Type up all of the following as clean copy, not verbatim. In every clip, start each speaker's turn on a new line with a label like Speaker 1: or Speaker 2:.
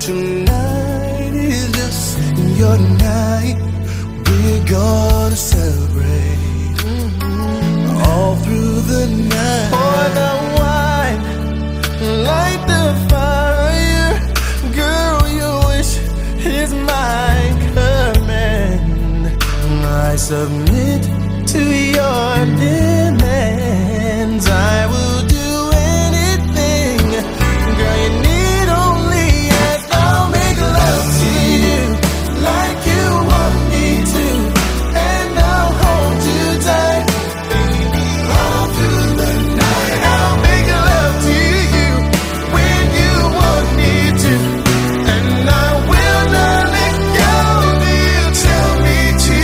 Speaker 1: tonight is just your night. We're gonna celebrate all through the night. Pour the wine, light the fire. Girl, your wish is my command. I submit to your demands. I will do anything. Girl, you need only ask. I'll make love to you like you want me to, and I'll hold you tight, baby, all through the night. I'll make love to you when you want me to, and I will not let go till you tell me to.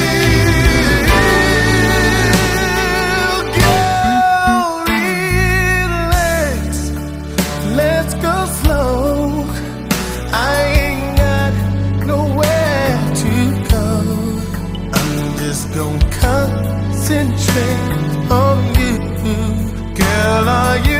Speaker 1: Girl, relax, let's go slow. I ain't got nowhere to go. I'm just gonna concentrate on you. Girl, are you